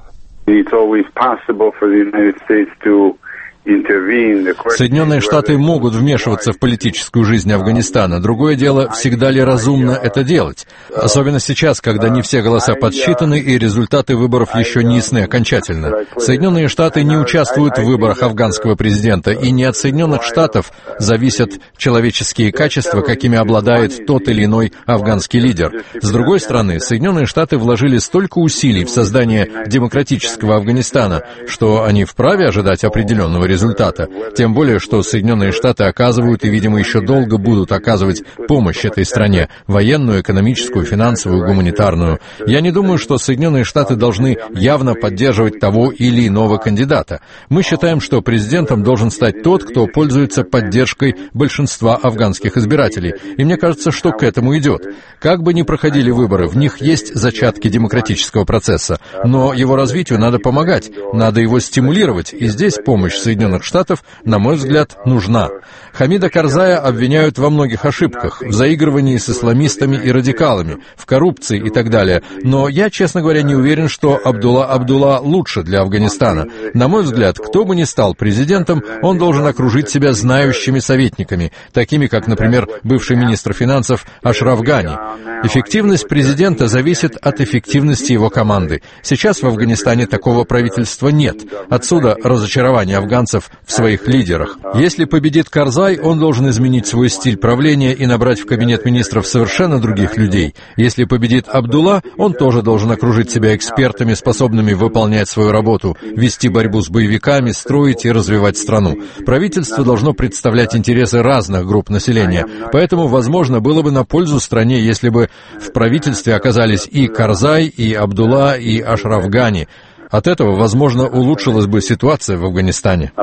[SPEAKER 22] Соединенные Штаты могут вмешиваться в политическую жизнь Афганистана. Другое дело, всегда ли разумно это делать? Особенно сейчас, когда не все голоса подсчитаны и результаты выборов еще не ясны окончательно. Соединенные Штаты не участвуют в выборах афганского президента, и не от Соединенных Штатов зависят человеческие качества, какими обладает тот или иной афганский лидер. С другой стороны, Соединенные Штаты вложили столько усилий в создание демократического Афганистана, что они вправе ожидать определенного результата. результата. Тем более, что Соединенные Штаты оказывают и, видимо, еще долго будут оказывать помощь этой стране, военную, экономическую, финансовую, гуманитарную. Я не думаю, что Соединенные Штаты должны явно поддерживать того или иного кандидата. Мы считаем, что президентом должен стать тот, кто пользуется поддержкой большинства афганских избирателей. И мне кажется, что к этому идет. Как бы ни проходили выборы, в них есть зачатки демократического процесса. Но его развитию надо помогать, надо его стимулировать, и здесь помощь Соединенных Штатов, на мой взгляд, нужна. Хамида Карзая обвиняют во многих ошибках, в заигрывании с исламистами и радикалами, в коррупции и так далее. Но я, честно говоря, не уверен, что Абдулла Абдулла лучше для Афганистана. На мой взгляд, кто бы ни стал президентом, он должен окружить себя знающими советниками, такими как, например, бывший министр финансов Ашраф Гани. Эффективность президента зависит от эффективности его команды. Сейчас в Афганистане такого правительства нет. Отсюда разочарование афганцев в своих лидерах. Если победит Карзай, он должен изменить свой стиль правления и набрать в кабинет министров совершенно других людей. Если победит Абдулла, он тоже должен окружить себя экспертами, способными выполнять свою работу, вести борьбу с боевиками, строить и развивать страну. Правительство должно представлять интересы разных групп населения. Поэтому, возможно, было бы на пользу стране, если бы в правительстве оказались и Карзай, и Абдулла, и Ашраф Гани. От этого, возможно, улучшилась бы ситуация в Афганистане.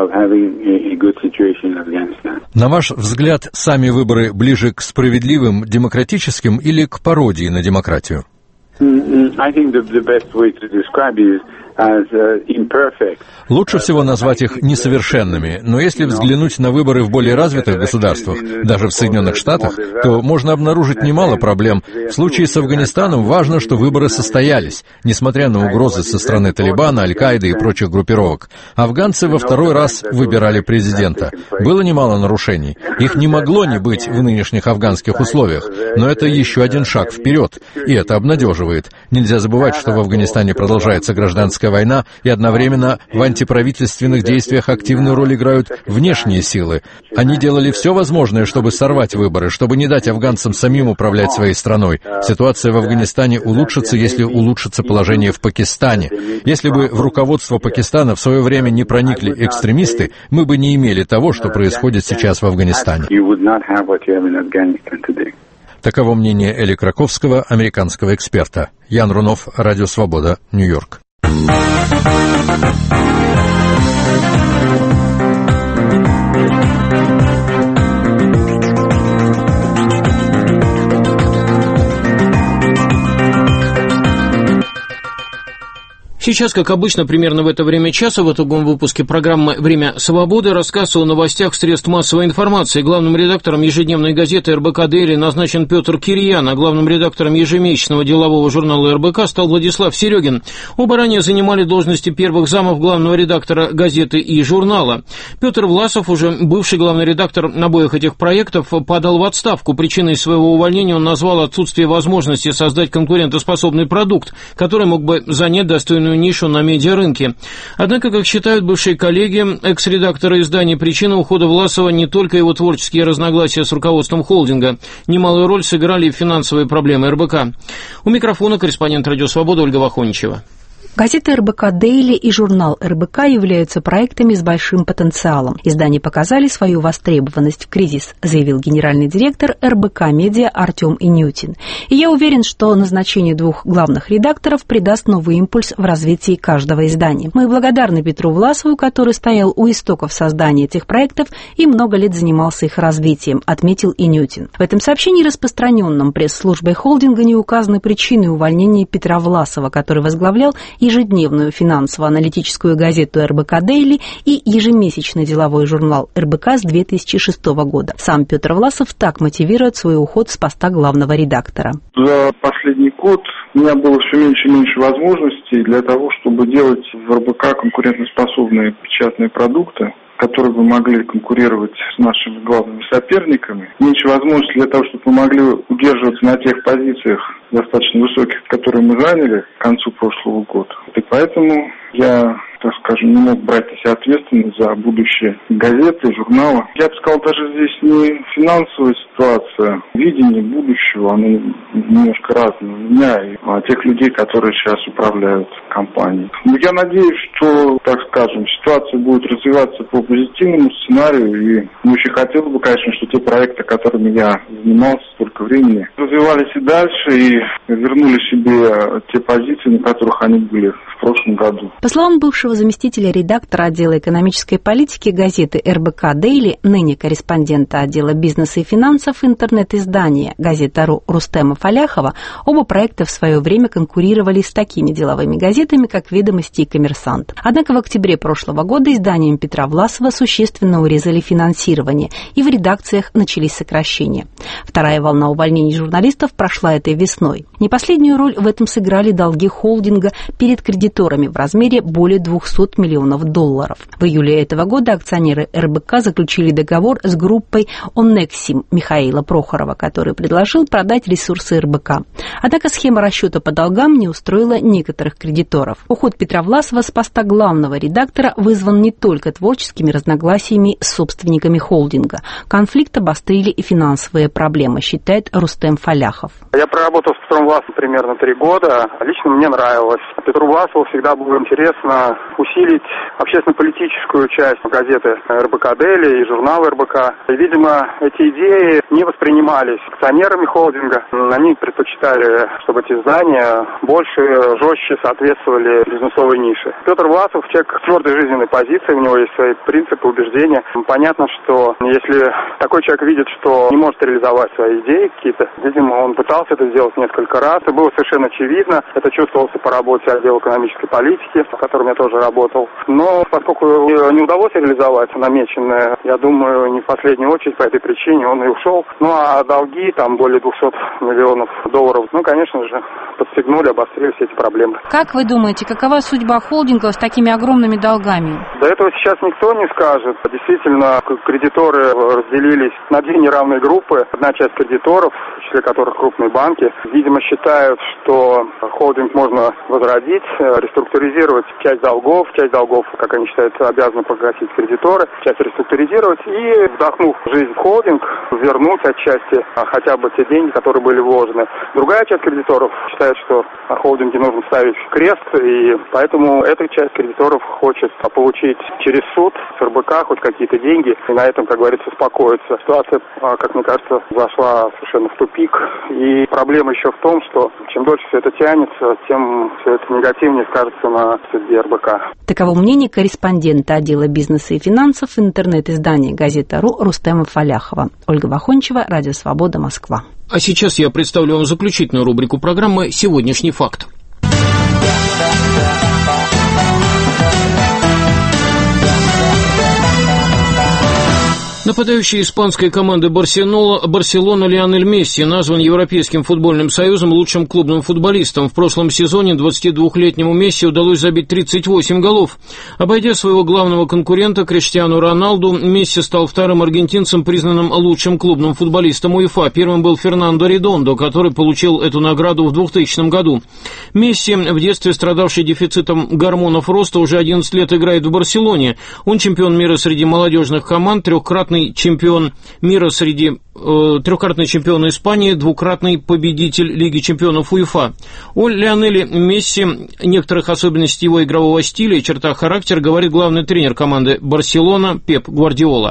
[SPEAKER 22] На ваш взгляд, сами выборы ближе к справедливым, демократическим или к пародии на демократию? Лучше всего назвать их несовершенными, но если взглянуть на выборы в более развитых государствах, даже в Соединенных Штатах, то можно обнаружить немало проблем. В случае с Афганистаном важно, что выборы состоялись, несмотря на угрозы со стороны Талибана, Аль-Каиды и прочих группировок. Афганцы во второй раз выбирали президента. Было немало нарушений. Их не могло не быть в нынешних афганских условиях, но это еще один шаг вперед, и это обнадеживает. Нельзя забывать, что в Афганистане продолжается гражданская война, и одновременно в антиправительственных действиях активную роль играют внешние силы. Они делали все возможное, чтобы сорвать выборы, чтобы не дать афганцам самим управлять своей страной. Ситуация в Афганистане улучшится, если улучшится положение в Пакистане. Если бы в руководство Пакистана в свое время не проникли экстремисты, мы бы не имели того, что происходит сейчас в Афганистане. Таково мнение Эли Краковского, американского эксперта. Ян Рунов, Радио Свобода, Нью-Йорк.
[SPEAKER 2] Сейчас, как обычно, примерно в это время часа в итоговом выпуске программы «Время свободы» рассказ о новостях средств массовой информации. Главным редактором ежедневной газеты эр бэ ка Дейли назначен Петр Кирьян, а главным редактором ежемесячного делового журнала эр бэ ка стал Владислав Серегин. Оба ранее занимали должности первых замов главного редактора газеты и журнала. Петр Власов, уже бывший главный редактор обоих этих проектов, подал в отставку. Причиной своего увольнения он назвал отсутствие возможности создать конкурентоспособный продукт, который мог бы занять достойную нишу на медиарынке. Однако, как считают бывшие коллеги, экс-редактора издания, причина ухода Власова не только его творческие разногласия с руководством холдинга. Немалую роль сыграли и финансовые проблемы эр бэ ка. У микрофона корреспондент «Радио Свобода» Ольга Вахоничева.
[SPEAKER 4] Газета эр бэ ка Дейли и журнал эр бэ ка являются проектами с большим потенциалом. Издания показали свою востребованность в кризис, заявил генеральный директор эр бэ ка Медиа Артем Инютин. И я уверен, что назначение двух главных редакторов придаст новый импульс в развитии каждого издания. Мы благодарны Петру Власову, который стоял у истоков создания этих проектов и много лет занимался их развитием, отметил Инютин. В этом сообщении, распространенном пресс-службой холдинга, не указаны причины увольнения Петра Власова, который возглавлял ежедневную финансово-аналитическую газету эр бэ ка Дейли и ежемесячный деловой журнал эр бэ ка с две тысячи шестого года. Сам Петр Власов так мотивирует свой уход с поста главного редактора.
[SPEAKER 5] За последний год у меня было все меньше и меньше возможностей для того, чтобы делать в эр бэ ка конкурентоспособные печатные продукты, которые бы могли конкурировать с нашими главными соперниками. Меньше возможностей для того, чтобы мы могли удерживаться на тех позициях достаточно высоких, которые мы заняли к концу прошлого года. И поэтому я, так скажем, не мог брать на себя ответственность за будущее газеты, журнала. Я бы сказал, даже здесь не финансовая ситуация, видение будущего, оно немножко разное у меня и у тех людей, которые сейчас управляют компанией. Но я надеюсь, что, так скажем, ситуация будет развиваться по позитивному сценарию, и очень хотелось бы, конечно, что те проекты, которыми я занимался столько времени, развивались и дальше, и вернули себе те позиции, на которых они были в прошлом году.
[SPEAKER 4] По словам бывшего заместителя редактора отдела экономической политики газеты эр бэ ка Дейли, ныне корреспондента отдела бизнеса и финансов интернет-издания Газета.ру Рустема Фаляхова, оба проекта в свое время конкурировали с такими деловыми газетами, как «Ведомости» и «Коммерсант». Однако в октябре прошлого года изданием Петра Власова существенно урезали финансирование, и в редакциях начались сокращения. Вторая волна увольнений журналистов прошла этой весной. Не последнюю роль в этом сыграли долги холдинга перед кредиторами в размере более двухсот миллионов долларов. В июле этого года акционеры эр бэ ка заключили договор с группой «Онексим» Михаила Прохорова, который предложил продать ресурсы эр бэ ка. Однако схема расчета по долгам не устроила некоторых кредиторов. Уход Петра Власова с поста главного редактора вызван не только творческими разногласиями с собственниками холдинга. Конфликт обострили и финансовые проблемы, считает Рустем Фаляхов.
[SPEAKER 23] Я проработал с Петром Власовым примерно три года. Лично мне нравилось. Петру Власову всегда было интересно усилить общественно-политическую часть газеты эр бэ ка Дейли и журнала эр бэ ка. И, видимо, эти идеи не воспринимались акционерами холдинга. Они предпочитали, чтобы эти издания больше, жестче соответствовали бизнесовой нише. Петр Власов — человек твердой жизненной позиции, у него есть свои принципы, убеждения. Понятно, что если такой человек видит, что не может реализовать свои идеи какие-то, видимо, он пытался это сделать несколько раз. Это было совершенно очевидно. Это чувствовалось по работе отдела экономической политики, в котором я тоже работал. Но поскольку не удалось реализовать намеченное, я думаю, не в последнюю очередь по этой причине он и ушел. Ну а долги, там более двухсот миллионов долларов, ну, конечно же, подстегнули, обострили все эти проблемы.
[SPEAKER 4] Как вы думаете, какова судьба холдинга с такими огромными долгами?
[SPEAKER 23] До этого сейчас никто не скажет. Действительно, кредиторы разделились на две неравные группы. Одна часть кредиторов, в числе которых крупные банки, видимо, считают, что холдинг можно возродить, реструктуризировать часть долгов, часть долгов, как они считают, обязаны погасить кредиторы, часть реструктуризировать и, вдохнув в жизнь в холдинг, вернуть отчасти хотя бы те деньги, которые были вложены. Другая часть кредиторов считает, что на холдинге нужно ставить крест, и поэтому эта часть кредиторов хочет получить через суд с эр бэ ка хоть какие-то деньги, и на этом, как говорится, успокоиться. Ситуация, как мне кажется, зашла совершенно в тупик, и проблема еще в том, что чем дольше все это тянется, тем все это негативнее скажется на судьбе эр бэ ка.
[SPEAKER 4] Таково мнение корреспондента отдела бизнеса и финансов интернет-издания Газета.ру Рустема Фаляхова. Ольга Вахоничева, Радио Свобода, Москва.
[SPEAKER 2] А сейчас я представлю вам заключительную рубрику программы «Сегодняшний факт». Нападающий испанской команды «Барселона» Лионель Месси назван Европейским футбольным союзом лучшим клубным футболистом. В прошлом сезоне двадцатидвухлетнему Месси удалось забить тридцать восемь голов. Обойдя своего главного конкурента Криштиану Роналду, Месси стал вторым аргентинцем, признанным лучшим клубным футболистом УЕФА. Первым был Фернандо Редондо, который получил эту награду в двухтысячном году. Месси, в детстве страдавший дефицитом гормонов роста, уже одиннадцать лет играет в Барселоне. Он чемпион мира среди молодежных команд, трехкратный чемпион мира среди э, трехкратный чемпион Испании, двукратный победитель Лиги чемпионов УЕФА. О Лионеле Месси, некоторых особенностей его игрового стиля и чертах характера говорит главный тренер команды «Барселона» Пеп Гвардиола.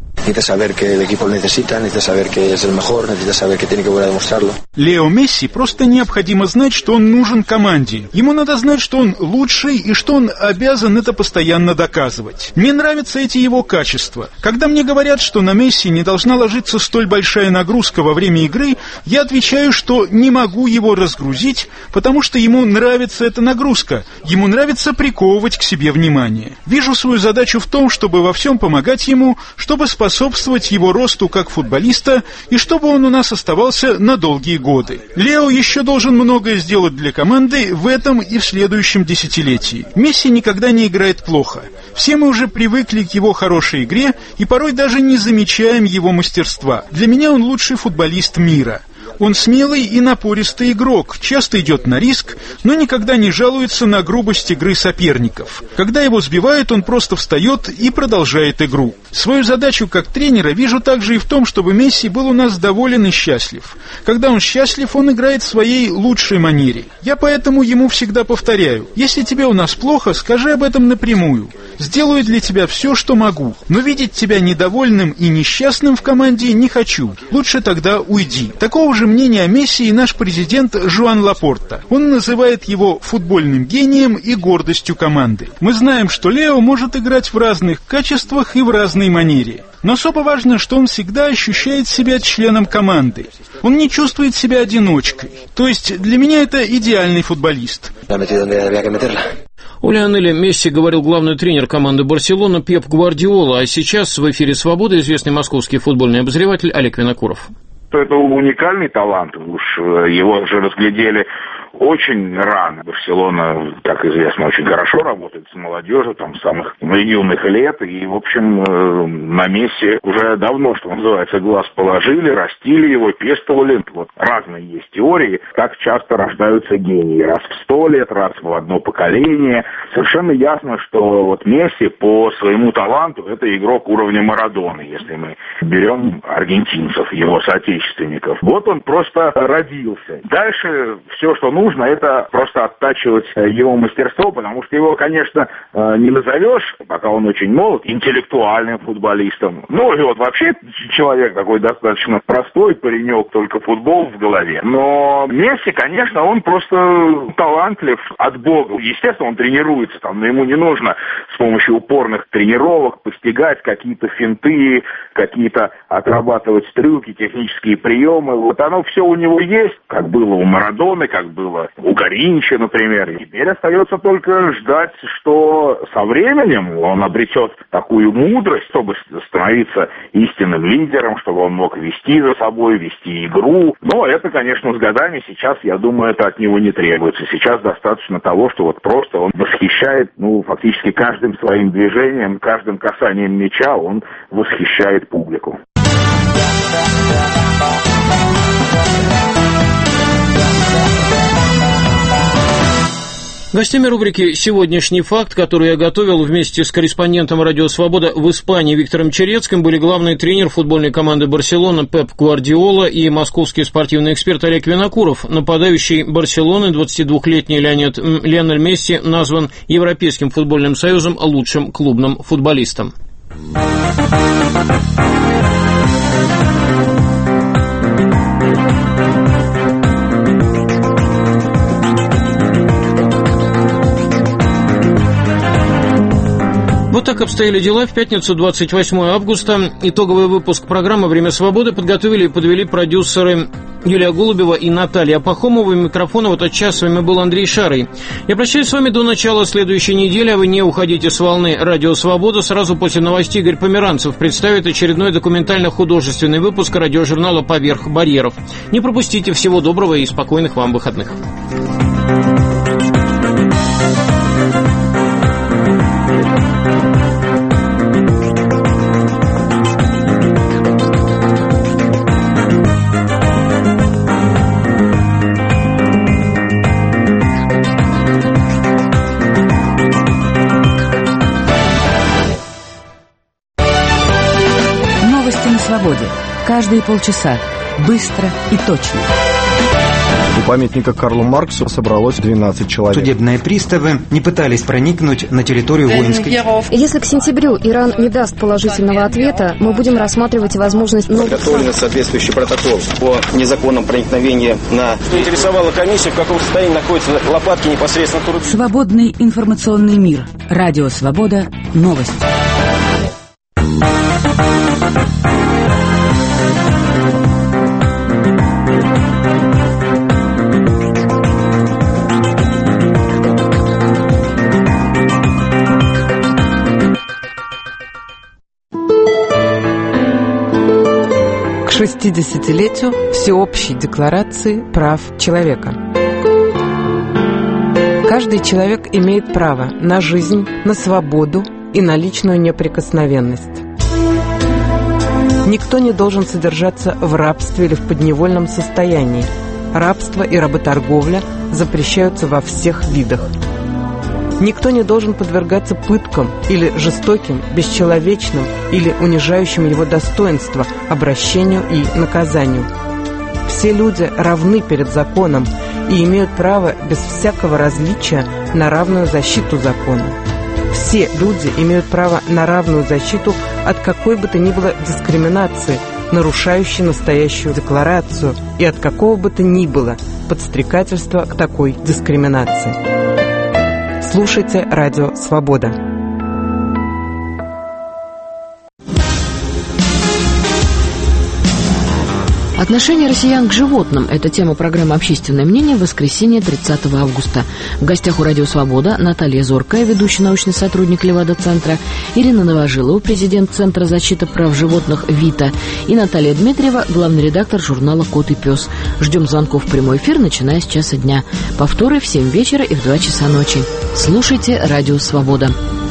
[SPEAKER 3] Лео Месси просто необходимо знать, что он нужен команде. Ему надо знать, что он лучший и что он обязан это постоянно доказывать. Мне нравятся эти его качества. Когда мне говорят, что на Месси не должна ложиться столь большая нагрузка во время игры, я отвечаю, что не могу его разгрузить, потому что ему нравится эта нагрузка. Ему нравится приковывать к себе внимание. Вижу свою задачу в том, чтобы во всем помогать ему, чтобы спасать способствовать его росту как футболиста и чтобы он у нас оставался на долгие годы. Лео еще должен многое сделать для команды в этом и в следующем десятилетии. Месси никогда не играет плохо. Все мы уже привыкли к его хорошей игре и порой даже не замечаем его мастерства. Для меня он лучший футболист мира. Он смелый и напористый игрок, часто идет на риск, но никогда не жалуется на грубость игры соперников. Когда его сбивают, он просто встает и продолжает игру. Свою задачу как тренера вижу также и в том, чтобы Месси был у нас доволен и счастлив. Когда он счастлив, он играет в своей лучшей манере. Я поэтому ему всегда повторяю: если тебе у нас плохо, скажи об этом напрямую. Сделаю для тебя все, что могу, но видеть тебя недовольным и несчастным в команде не хочу. Лучше тогда уйди. Такого же мнения о Месси и наш президент Жоан Лапорта. Он называет его футбольным гением и гордостью команды. Мы знаем, что Лео может играть в разных качествах и в разной манере. Но особо важно, что он всегда ощущает себя членом команды. Он не чувствует себя одиночкой. То есть для меня это идеальный футболист.
[SPEAKER 2] О Лионеле Месси говорил главный тренер команды «Барселона» Пеп Гвардиола. А сейчас в эфире «Свобода» известный московский футбольный обозреватель Олег Винокуров.
[SPEAKER 10] Это уникальный талант, уж его же разглядели очень рано. Барселона, как известно, очень хорошо работает с молодежью, там, с самых юных лет, и, в общем, на Месси уже давно, что называется, глаз положили, растили его, пестовали. Вот разные есть теории, как часто рождаются гении. Раз в сто лет, раз в одно поколение. Совершенно ясно, что вот Месси по своему таланту это игрок уровня Марадоны, если мы берем аргентинцев, его соотечественников. Вот он просто родился. Дальше все, что нужно, Нужно это просто оттачивать его мастерство, потому что его, конечно, не назовешь, пока он очень молод, интеллектуальным футболистом. Ну, и вот вообще человек такой достаточно простой, паренек, только футбол в голове. Но Месси, конечно, он просто талантлив от Бога. Естественно, он тренируется, там, но ему не нужно с помощью упорных тренировок постигать какие-то финты, какие-то отрабатывать трюки, технические приемы. Вот оно все у него есть, как было у Марадоны, как было у Гаринча, например. И теперь остается только ждать, что со временем он обретет такую мудрость, чтобы становиться истинным лидером, чтобы он мог вести за собой, вести игру. Но это, конечно, с годами. Сейчас, я думаю, это от него не требуется. Сейчас достаточно того, что вот просто он восхищает, ну, фактически каждым своим движением, каждым касанием мяча он восхищает публику.
[SPEAKER 2] Гостями рубрики «Сегодняшний факт», который я готовил вместе с корреспондентом «Радио Свобода» в Испании Виктором Черецким, были главный тренер футбольной команды «Барселона» Пеп Гвардиола и московский спортивный эксперт Олег Винокуров. Нападающий «Барселоны» двадцатидвухлетний Леонид, Лионель Месси назван Европейским футбольным союзом лучшим клубным футболистом. Вот так Так обстояли дела в пятницу, двадцать восьмого августа. Итоговый выпуск программы «Время свободы» подготовили и подвели продюсеры Юлия Голубева и Наталья Пахомова. У микрофона в этот час с вами был Андрей Шарый. Я прощаюсь с вами до начала следующей недели, а вы не уходите с волны «Радио Свобода». Сразу после новостей Игорь Померанцев представит очередной документально-художественный выпуск радиожурнала «Поверх барьеров». Не пропустите. Всего доброго и спокойных вам выходных.
[SPEAKER 17] Каждые полчаса. Быстро и точно.
[SPEAKER 8] У памятника Карлу Марксу собралось двенадцать человек.
[SPEAKER 12] Судебные приставы не пытались проникнуть на территорию воинской...
[SPEAKER 16] Если к сентябрю Иран не даст положительного ответа, мы будем рассматривать возможность...
[SPEAKER 6] Подготовлен соответствующий протокол по незаконному проникновению на... Что интересовало комиссию, в каком состоянии находятся лопатки непосредственно...
[SPEAKER 17] Свободный информационный мир. Радио Свобода. Новости.
[SPEAKER 9] К шестидесятилетию Всеобщей декларации прав человека. Каждый человек имеет право на жизнь, на свободу и на личную неприкосновенность. Никто не должен содержаться в рабстве или в подневольном состоянии. Рабство и работорговля запрещаются во всех видах. Никто не должен подвергаться пыткам или жестоким, бесчеловечным или унижающим его достоинство обращению и наказанию. Все люди равны перед законом и имеют право без всякого различия на равную защиту закона. Все люди имеют право на равную защиту от какой бы то ни было дискриминации, нарушающей настоящую декларацию, и от какого бы то ни было подстрекательства к такой дискриминации. Слушайте «Радио Свобода».
[SPEAKER 11] Отношение россиян к животным – это тема программы «Общественное мнение» в воскресенье тридцатого августа. В гостях у «Радио Свобода» Наталья Зоркая, ведущий научный сотрудник Левада-центра, Ирина Новожилова, президент Центра защиты прав животных «Вита», и Наталья Дмитриева, главный редактор журнала «Кот и пес». Ждем звонков в прямой эфир, начиная с часа дня. Повторы в семь вечера и в два часа ночи. Слушайте «Радио Свобода».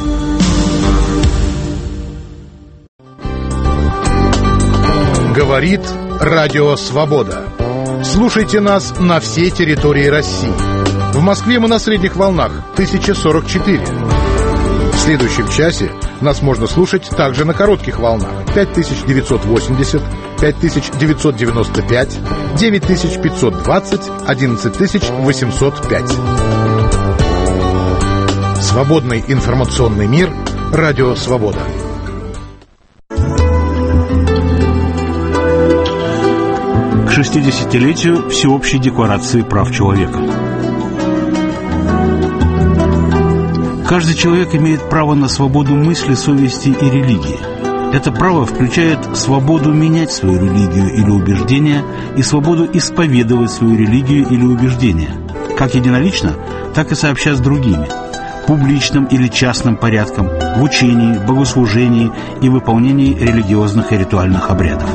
[SPEAKER 24] Говорит Радио Свобода. Слушайте нас на всей территории России. В Москве мы на средних волнах тысяча сорок четыре. В следующем часе нас можно слушать также на коротких волнах пять тысяч девятьсот восемьдесят, пять тысяч девятьсот девяносто пять, девять тысяч пятьсот двадцать, одиннадцать тысяч восемьсот пять. Свободный информационный мир. Радио Свобода.
[SPEAKER 7] К шестидесятилетию Всеобщей декларации прав человека. Каждый человек имеет право на свободу мысли, совести и религии. Это право включает свободу менять свою религию или убеждения и свободу исповедовать свою религию или убеждения, как единолично, так и сообща с другими, публичным или частным порядком, в учении, богослужении и выполнении религиозных и ритуальных обрядов.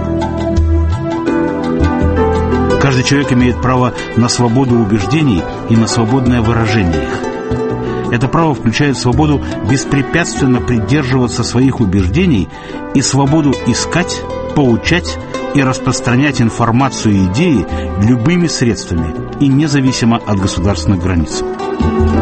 [SPEAKER 7] Каждый человек имеет право на свободу убеждений и на свободное выражение их. Это право включает свободу беспрепятственно придерживаться своих убеждений и свободу искать, получать и распространять информацию и идеи любыми средствами и независимо от государственных границ.